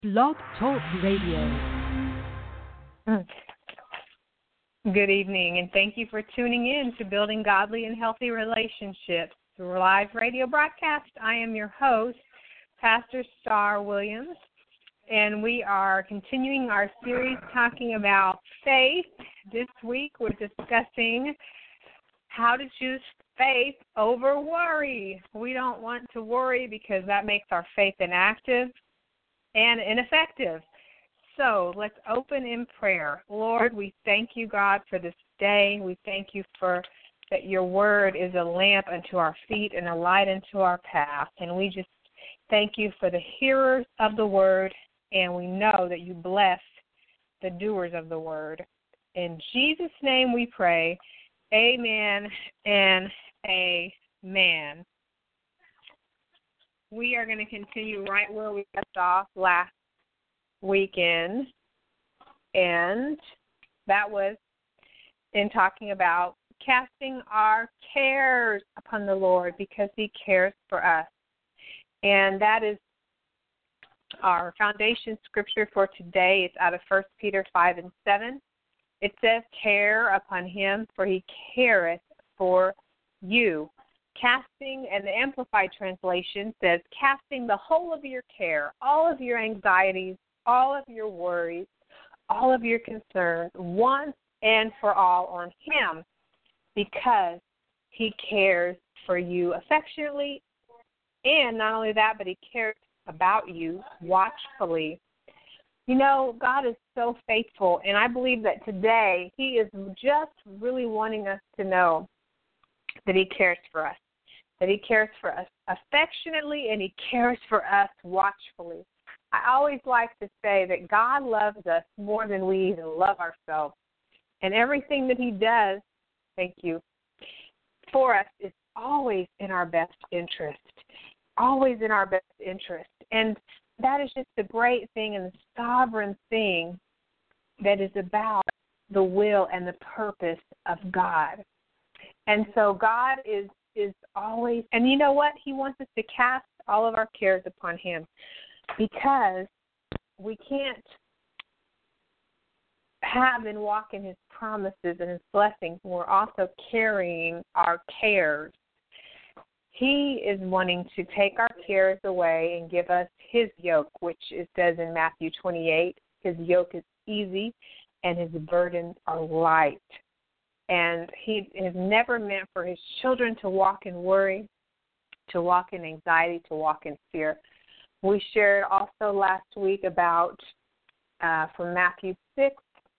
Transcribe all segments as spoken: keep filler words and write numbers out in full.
Blog Talk Radio. Good evening, and thank you for tuning in to Building Godly and Healthy Relationships through a live radio broadcast. I am your host, Pastor Star Williams, and we are continuing our series talking about faith. This week we're discussing how to choose faith over worry. We don't want to worry because that makes our faith inactive and ineffective. So let's open in prayer. Lord, we thank you, God, for this day. We thank you for that your word is a lamp unto our feet and a light unto our path. And we just thank you for the hearers of the word, and we know that you bless the doers of the word. In Jesus' name we pray, amen and amen. We are going to continue right where we left off last weekend, and that was in talking about casting our cares upon the Lord because he cares for us. And that is our foundation scripture for today. It's out of First Peter five and seven. It says, care upon him, for he careth for you. Casting, and the Amplified Translation says, casting the whole of your care, all of your anxieties, all of your worries, all of your concerns, once and for all on him, because he cares for you affectionately, and not only that, but he cares about you watchfully. You know, God is so faithful, and I believe that today he is just really wanting us to know that he cares for us, that he cares for us affectionately, and he cares for us watchfully. I always like to say that God loves us more than we even love ourselves, and everything that he does, thank you, for us is always in our best interest, always in our best interest. And that is just the great thing and the sovereign thing that is about the will and the purpose of God. And so God is is always, and you know what? He wants us to cast all of our cares upon him, because we can't have and walk in his promises and his blessings when we're also carrying our cares. He is wanting to take our cares away and give us his yoke, which it says in Matthew twenty-eight, his yoke is easy and his burdens are light. And he is never meant for his children to walk in worry, to walk in anxiety, to walk in fear. We shared also last week about uh, from Matthew six,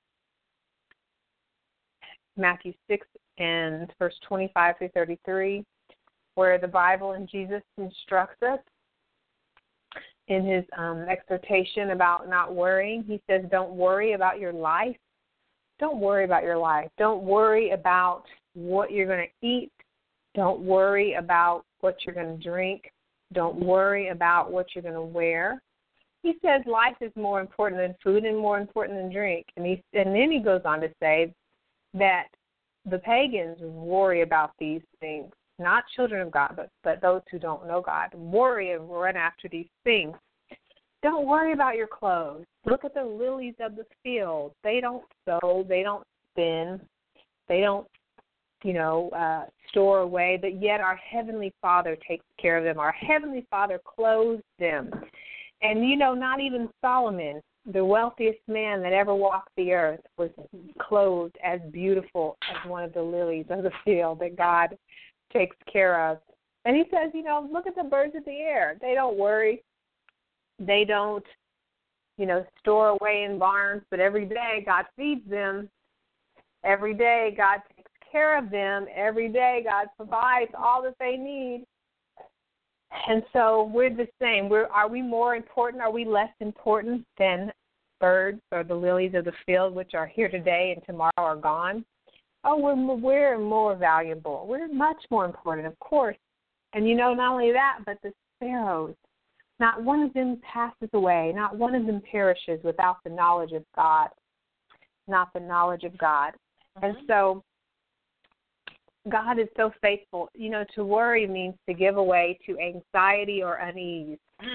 Matthew six and verse twenty-five through thirty-three, where the Bible and Jesus instructs us in his um, exhortation about not worrying. He says, don't worry about your life. Don't worry about your life. Don't worry about what you're going to eat. Don't worry about what you're going to drink. Don't worry about what you're going to wear. He says life is more important than food and more important than drink. And, he, and then he goes on to say that the pagans worry about these things, not children of God, but, but those who don't know God, worry and run after these things. Don't worry about your clothes. Look at the lilies of the field. They don't sow. They don't spin. They don't, you know, uh, store away. But yet our Heavenly Father takes care of them. Our Heavenly Father clothes them. And, you know, not even Solomon, the wealthiest man that ever walked the earth, was clothed as beautiful as one of the lilies of the field that God takes care of. And he says, you know, look at the birds of the air. They don't worry. They don't, you know, store away in barns, but every day God feeds them. Every day God takes care of them. Every day God provides all that they need. And so we're the same. We're, are we more important? Are we less important than birds or the lilies of the field, which are here today and tomorrow are gone? Oh, we're, we're more valuable. We're much more important, of course. And, you know, not only that, but the sparrows. Not one of them passes away. Not one of them perishes without the knowledge of God. Not the knowledge of God. Mm-hmm. And so God is so faithful. You know, to worry means to give away to anxiety or unease.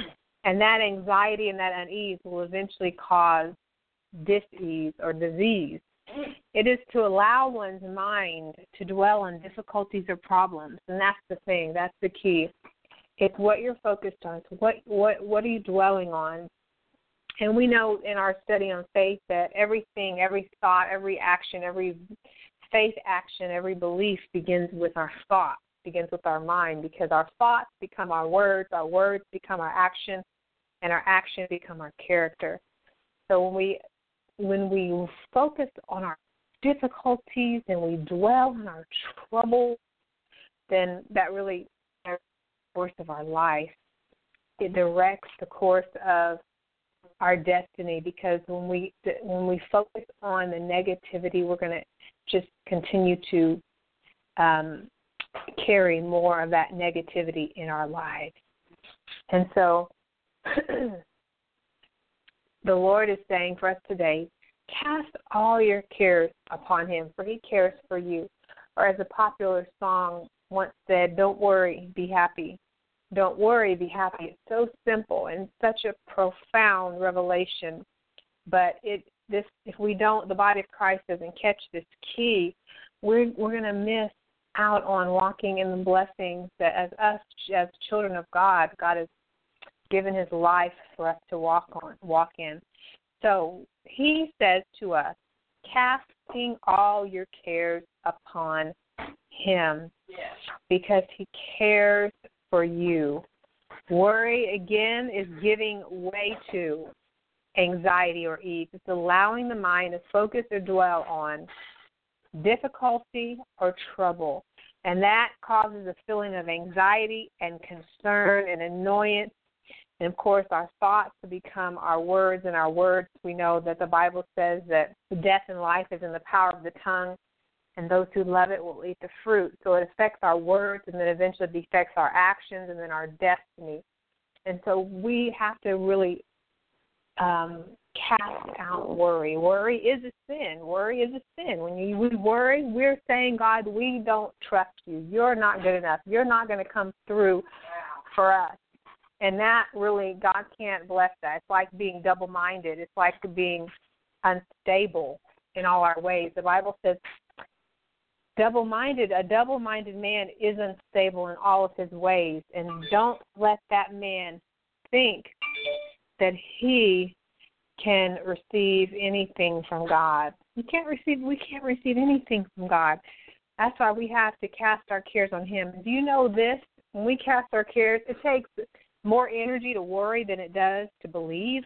And that anxiety and that unease will eventually cause dis-ease or disease. It is to allow one's mind to dwell on difficulties or problems, and that's the thing. That's the key. It's what you're focused on. So what what what are you dwelling on? And we know in our study on faith that everything, every thought, every action, every faith action, every belief begins with our thought, begins with our mind, because our thoughts become our words, our words become our action, and our action become our character. So when we when we focus on our difficulties and we dwell on our trouble, then that really directs the course of our life. It directs the course of our destiny, because when we when we focus on the negativity, we're going to just continue to um, carry more of that negativity in our lives. And so the Lord is saying for us today, cast all your cares upon him, for he cares for you. Or as a popular song once said, don't worry, be happy. Don't worry, be happy. It's so simple and such a profound revelation. But it this if we don't, the body of Christ doesn't catch this key, we're we're going to miss out on walking in the blessings that as us, as children of God, God has given his life for us to walk on, walk in. So he says to us, casting all your cares upon him, yes, because he cares for you. Worry, again, is giving way to anxiety or ease. It's allowing the mind to focus or dwell on difficulty or trouble. And that causes a feeling of anxiety and concern and annoyance. And, of course, our thoughts become our words, and our words, we know that the Bible says that death and life is in the power of the tongue, and those who love it will eat the fruit. So it affects our words, and then eventually it affects our actions and then our destiny. And so we have to really um, cast out worry. Worry is a sin. Worry is a sin. When you, we worry, we're saying, God, we don't trust you. You're not good enough. You're not going to come through for us. And that really, God can't bless that. It's like being double-minded. It's like being unstable in all our ways. The Bible says double-minded, a double-minded man is unstable in all of his ways. And don't let that man think that he can receive anything from God. You can't receive, we can't receive anything from God. That's why we have to cast our cares on him. Do you know this? When we cast our cares, it takes more energy to worry than it does to believe.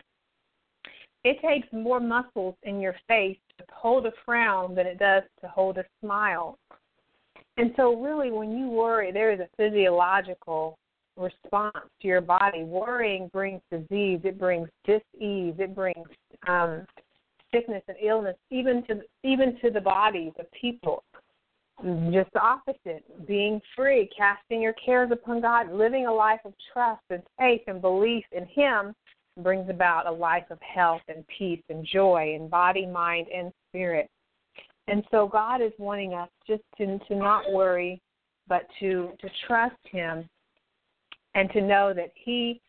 It takes more muscles in your face to hold a frown than it does to hold a smile. And so really when you worry, there is a physiological response to your body. Worrying brings disease. It brings dis-ease. It brings um, sickness and illness, even to even to the bodies of people. Just the opposite, being free, casting your cares upon God, living a life of trust and faith and belief in him brings about a life of health and peace and joy in body, mind, and spirit. And so God is wanting us just to, to not worry, but to, to trust him and to know that he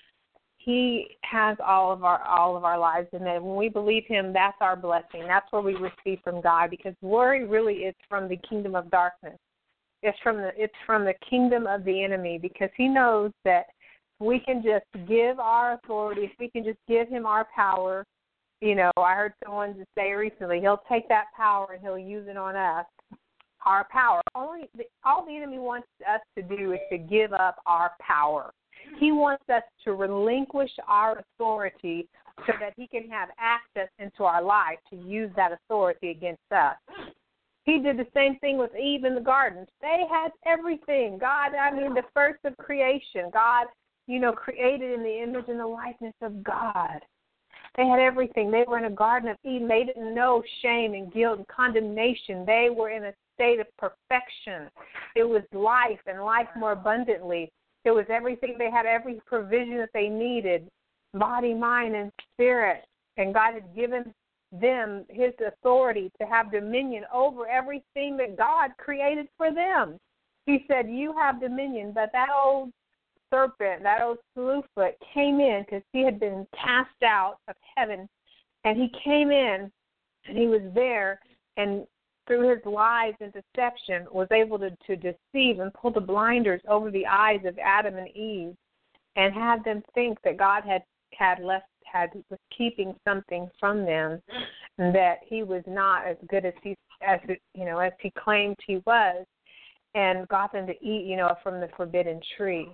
He has all of our all of our lives, and that when we believe him, that's our blessing. That's where we receive from God, because worry really is from the kingdom of darkness. It's from the it's from the kingdom of the enemy, because he knows that we can just give our authority, if we can just give him our power. You know, I heard someone just say recently, he'll take that power and he'll use it on us. Our power. Only the, all the enemy wants us to do is to give up our power. He wants us to relinquish our authority so that he can have access into our life to use that authority against us. He did the same thing with Eve in the garden. They had everything. God, I mean, the first of creation. God, you know, created in the image and the likeness of God. They had everything. They were in a garden of Eden. They didn't know shame and guilt and condemnation. They were in a state of perfection. It was life and life more abundantly. It was everything. They had every provision that they needed, body, mind, and spirit. And God had given them his authority to have dominion over everything that God created for them. He said, you have dominion, but that old serpent, that old Slewfoot, came in because he had been cast out of heaven, and he came in, and he was there, and through his lies and deception was able to, to deceive and pull the blinders over the eyes of Adam and Eve and have them think that God had, had left, had was keeping something from them, and that he was not as good as he, as you know, as he claimed he was, and got them to eat, you know, from the forbidden tree.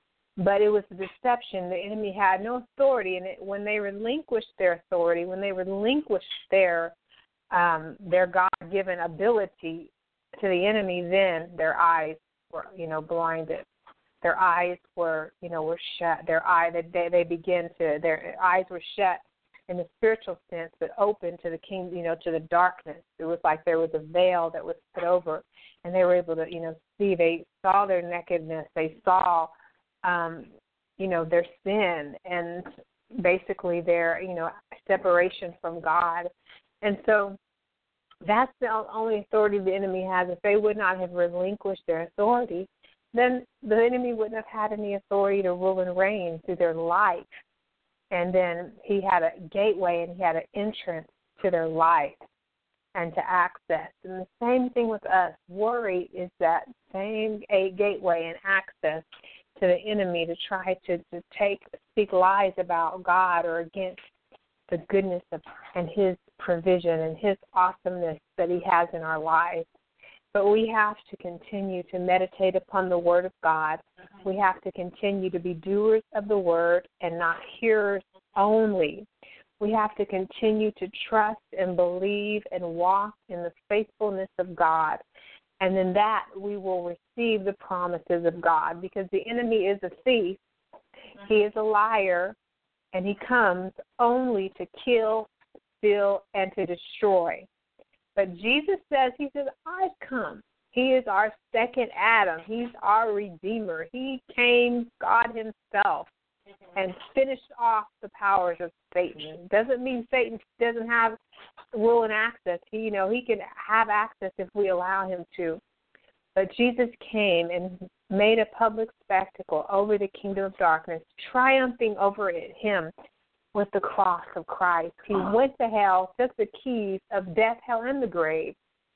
But it was a deception. The enemy had no authority, and it, when they relinquished their authority, when they relinquished their um, their God-given ability to the enemy, then their eyes were, you know, blinded. Their eyes were, you know, were shut. Their eye, they they began to, their eyes were shut in the spiritual sense, but open to the king, you know, to the darkness. It was like there was a veil that was put over, and they were able to, you know, see. They saw their nakedness. They saw, um, you know, their sin and basically their, you know, separation from God. And so that's the only authority the enemy has. If they would not have relinquished their authority, then the enemy wouldn't have had any authority to rule and reign through their life. And then he had a gateway and he had an entrance to their life and to access. And the same thing with us. Worry is that same a gateway and access to the enemy to try to, to take, speak lies about God or against the goodness of and his provision and his awesomeness that he has in our lives. But we have to continue to meditate upon the Word of God. We have to continue to be doers of the Word and not hearers only. We have to continue to trust and believe and walk in the faithfulness of God. And in that we will receive the promises of God, because the enemy is a thief. He is a liar, and he comes only to kill, steal, and to destroy. But Jesus says, he says, I've come. He is our second Adam. He's our Redeemer. He came, God himself, and finished off the powers of Satan. Doesn't mean Satan doesn't have rule and access. He, you know, he can have access if we allow him to. But Jesus came and made a public spectacle over the kingdom of darkness, triumphing over it, him with the cross of Christ. He went to hell, took the keys of death, hell, and the grave.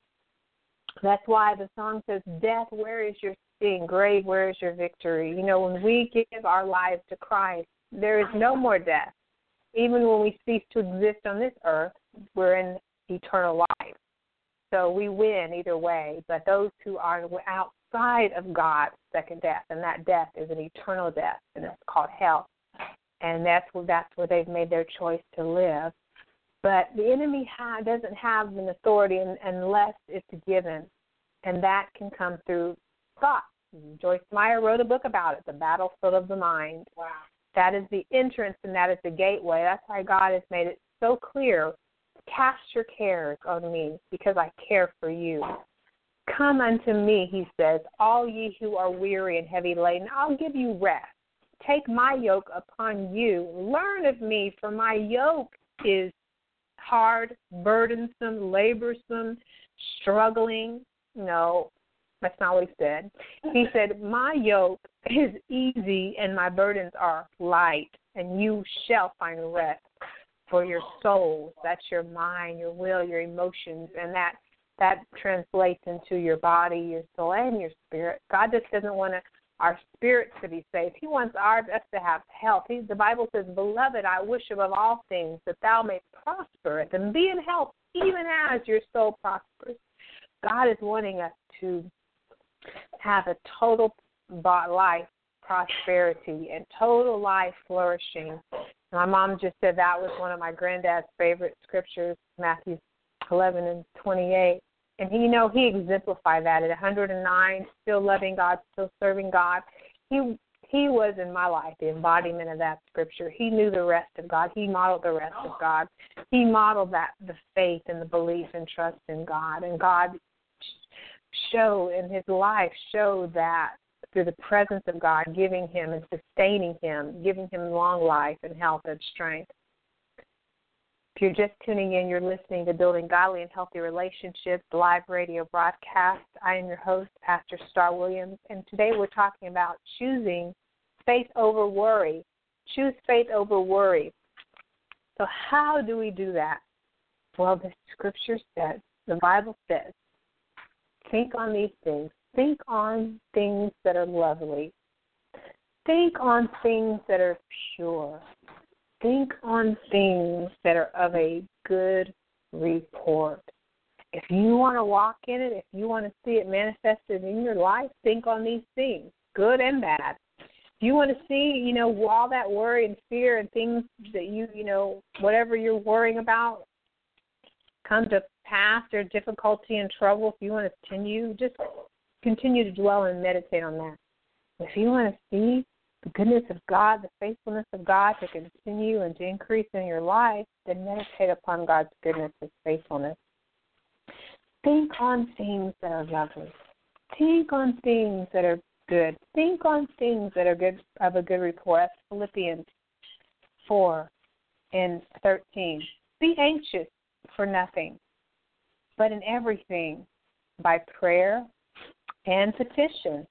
That's why the song says, death, where is your sting? Grave, where is your victory? You know, when we give our lives to Christ, there is no more death. Even when we cease to exist on this earth, we're in eternal life. So we win either way. But those who are outside of God, second death, and that death is an eternal death, and it's called hell. And that's where, that's where they've made their choice to live. But the enemy ha- doesn't have an authority in, unless it's given, and that can come through thought. Joyce Meyer wrote a book about it, The Battlefield of the Mind. Wow. That is the entrance, and that is the gateway. That's why God has made it so clear. Cast your cares on me, because I care for you. Come unto me, he says, all ye who are weary and heavy laden, I'll give you rest. Take my yoke upon you. Learn of me, for my yoke is hard, burdensome, laborsome, struggling. No, that's not what he said. He said, my yoke is easy and my burdens are light, and you shall find rest for your souls. That's your mind, your will, your emotions, and that that translates into your body, your soul, and your spirit. God just doesn't want to our spirits to be saved. He wants our, us to have health. He, the Bible says, beloved, I wish above all things that thou mayst prosper and be in health, even as your soul prospers. God is wanting us to have a total life prosperity and total life flourishing. My mom just said that was one of my granddad's favorite scriptures, Matthew eleven and twenty-eight. And he, you know, he exemplified that at one hundred nine, still loving God, still serving God. He he was in my life the embodiment of that scripture. He knew the rest of God. He modeled the rest of God. He modeled that the faith and the belief and trust in God. And God showed in his life showed that through the presence of God, giving him and sustaining him, giving him long life and health and strength. If you're just tuning in, you're listening to Building Godly and Healthy Relationships live radio broadcast. I am your host, Pastor Star Williams, and today we're talking about choosing faith over worry. Choose faith over worry. So how do we do that? Well, the scripture says, the Bible says, think on these things. Think on things that are lovely. Think on things that are pure. Think on things that are of a good report. If you want to walk in it, if you want to see it manifested in your life, think on these things, good and bad. If you want to see, you know, all that worry and fear and things that you, you know, whatever you're worrying about come to pass or difficulty and trouble, if you want to continue, just continue to dwell and meditate on that. If you want to see the goodness of God, the faithfulness of God to continue and to increase in your life, then meditate upon God's goodness and faithfulness. Think on things that are lovely. Think on things that are good. Think on things that are good of a good report. That's Philippians four and thirteen. Be anxious for nothing, but in everything, by prayer and petition,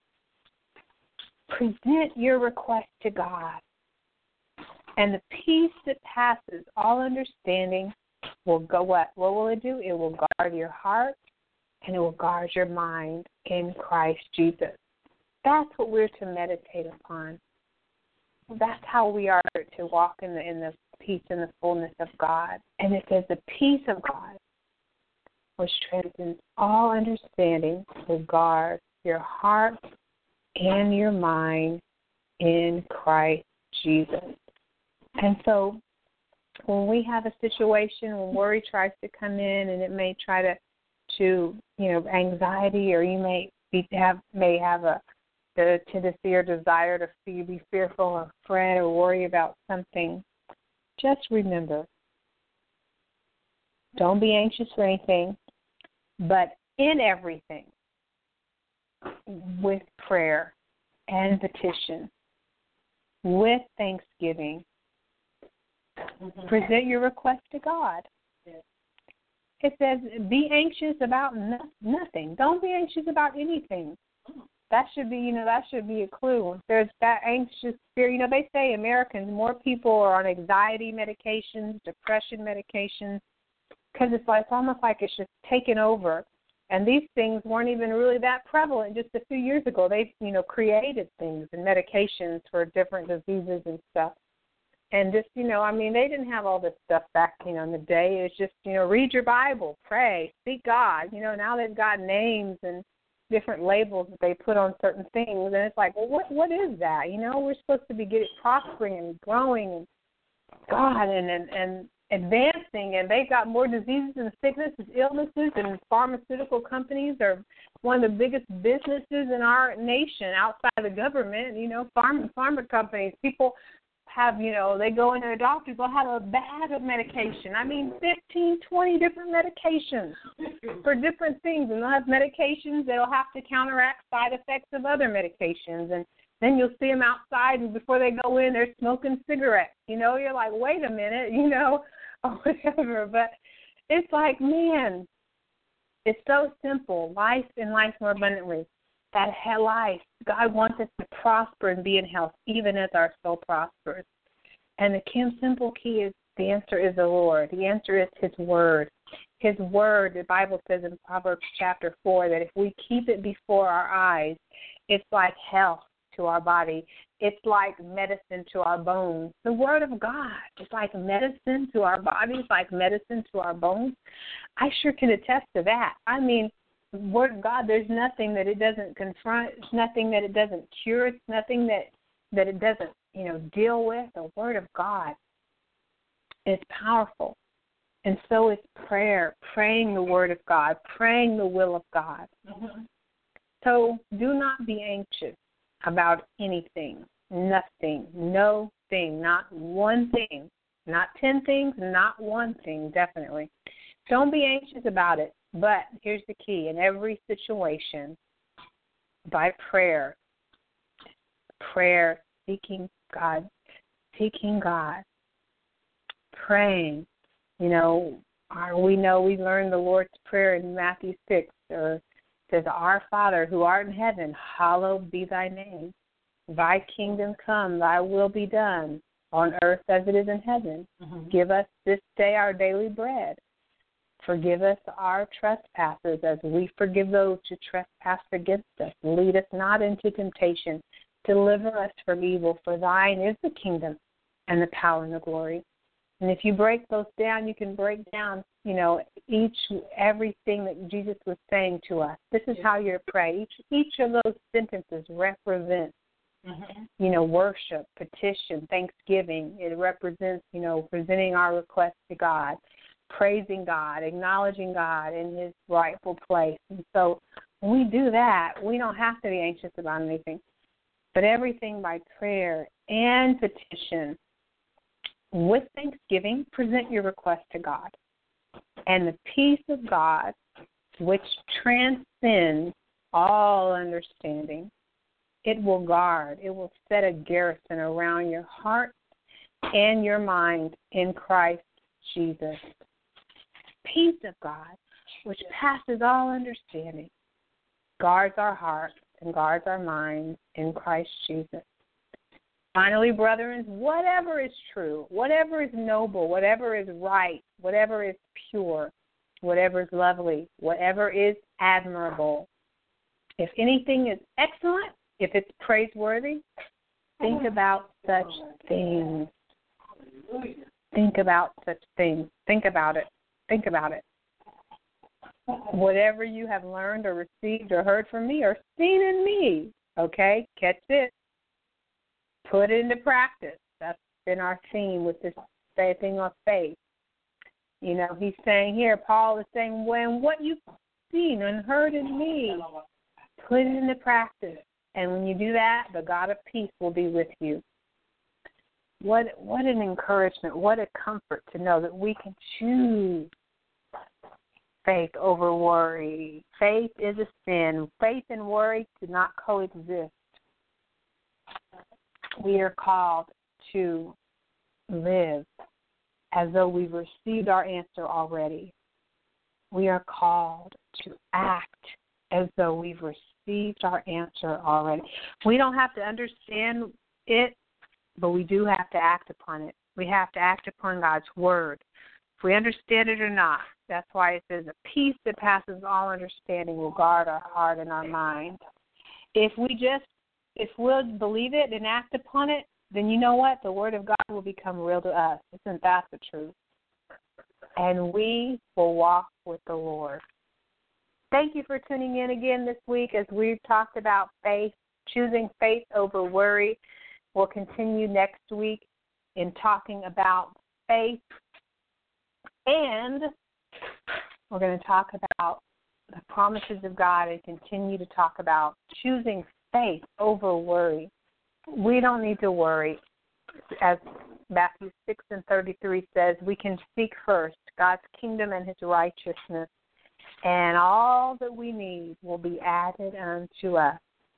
present your request to God. And the peace that passes all understanding will go what? What will it do? It will guard your heart and it will guard your mind in Christ Jesus. That's what we're to meditate upon. That's how we are to walk in the in the peace and the fullness of God. And it says the peace of God, which transcends all understanding, will guard your heart and your mind in Christ Jesus. And so when we have a situation, when worry tries to come in and it may try to, to you know, anxiety, or you may be, have may have a the tendency or desire to be fearful or fret or worry about something, just remember, don't be anxious for anything, but in everything, with prayer and petition, with thanksgiving, mm-hmm. present your request to God. Yes. It says, be anxious about no- nothing. Don't be anxious about anything. That should be, you know, that should be a clue. There's that anxious fear. You know, they say Americans, more people are on anxiety medications, depression medications, because it's like it's almost like it's just taken over. And these things weren't even really that prevalent just a few years ago. They, you know, created things and medications for different diseases and stuff. And just, you know, I mean, they didn't have all this stuff back, you know, in the day. It was just, you know, read your Bible, pray, seek God. You know, now they've got names and different labels that they put on certain things, and it's like, well, what what is that? You know, we're supposed to be getting prospering and growing and God and, and and advancing, and they've got more diseases and sicknesses, illnesses, and pharmaceutical companies are one of the biggest businesses in our nation outside the government. You know, pharma pharma companies, people have, you know, they go into the doctors, they'll have a bag of medication. I mean, fifteen, twenty different medications for different things. And they'll have medications that'll have to counteract side effects of other medications. And then you'll see them outside, and before they go in, they're smoking cigarettes. You know, you're like, wait a minute, you know, or whatever. But it's like, man, it's so simple. Life and life more abundantly. That life, God wants us to prosper and be in health, even as our soul prospers. And the Kim simple key is, the answer is the Lord. The answer is His Word. His Word, the Bible says in Proverbs chapter four, that if we keep it before our eyes, it's like health to our body. It's like medicine to our bones. The Word of God is like medicine to our bodies, like medicine to our bones. I sure can attest to that. I mean, Word of God, there's nothing that it doesn't confront. It's nothing that it doesn't cure. It's nothing that, that it doesn't, you know, deal with. The Word of God is powerful. And so is prayer, praying the Word of God, praying the will of God. Mm-hmm. So do not be anxious about anything, nothing, no thing, not one thing, not ten things, not one thing, definitely. Don't be anxious about it. But here's the key. In every situation, by prayer, prayer, seeking God, seeking God, praying. You know, our, we know we learned the Lord's Prayer in Matthew six, or it says, Our Father who art in heaven, hallowed be thy name. Thy kingdom come, thy will be done, on earth as it is in heaven. Mm-hmm. Give us this day our daily bread. Forgive us our trespasses as we forgive those who trespass against us. Lead us not into temptation. Deliver us from evil, for thine is the kingdom and the power and the glory. And if you break those down, you can break down, you know, each, everything that Jesus was saying to us. This is how you're to pray. Each, each of those sentences represents, mm-hmm. you know, worship, petition, thanksgiving. It represents, you know, presenting our request to God, praising God, acknowledging God in his rightful place. And so when we do that, we don't have to be anxious about anything, but everything by prayer and petition. With thanksgiving, present your request to God. And the peace of God, which transcends all understanding, it will guard, it will set a garrison around your heart and your mind in Christ Jesus. Peace of God, which passes all understanding, guards our hearts and guards our minds in Christ Jesus. Finally, brethren, whatever is true, whatever is noble, whatever is right, whatever is pure, whatever is lovely, whatever is admirable, if anything is excellent, if it's praiseworthy, think about such things. Think about such things. Think about it. Think about it. Whatever you have learned or received or heard from me or seen in me, okay, catch it. Put it into practice. That's been our theme with this thing of faith. You know, he's saying here, Paul is saying, when what you've seen and heard in me, put it into practice. And when you do that, the God of peace will be with you. What what an encouragement, what a comfort to know that we can choose faith over worry. Faith is a sin. Faith and worry do not coexist. We are called to live as though we've received our answer already. We are called to act as though we've received our answer already. We don't have to understand it, but we do have to act upon it. We have to act upon God's word. If we understand it or not, that's why it says a peace that passes all understanding will guard our heart and our mind. If we just If we'll believe it and act upon it, then you know what? The Word of God will become real to us. Isn't that the truth? And we will walk with the Lord. Thank you for tuning in again this week as we've talked about faith, choosing faith over worry. We'll continue next week in talking about faith. And we're going to talk about the promises of God and continue to talk about choosing faith. Faith over worry. We don't need to worry. As Matthew six and thirty-three says, we can seek first God's kingdom and his righteousness, and all that we need will be added unto us.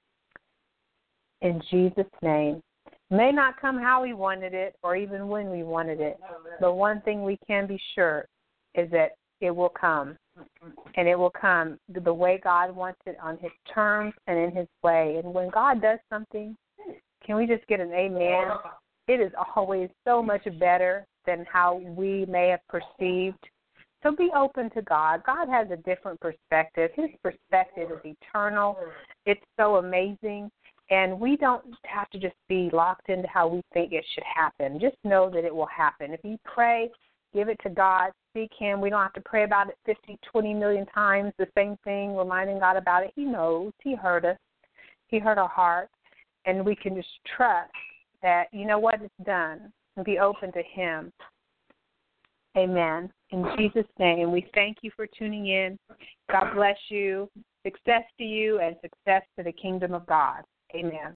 In Jesus' name. It may not come how we wanted it or even when we wanted it, but one thing we can be sure is that it will come. And it will come the way God wants it, on his terms and in his way. And when God does something, can we just get an amen? It is always so much better than how we may have perceived. So be open to God. God has a different perspective. His perspective is eternal. It's so amazing. And we don't have to just be locked into how we think it should happen. Just know that it will happen. If you pray, give it to God, seek him. We don't have to pray about it fifty, twenty million times, the same thing, reminding God about it. He knows. He heard us. He heard our heart. And we can just trust that, you know what, it's done, and be open to him. Amen. In Jesus' name, we thank you for tuning in. God bless you. Success to you and success to the kingdom of God. Amen.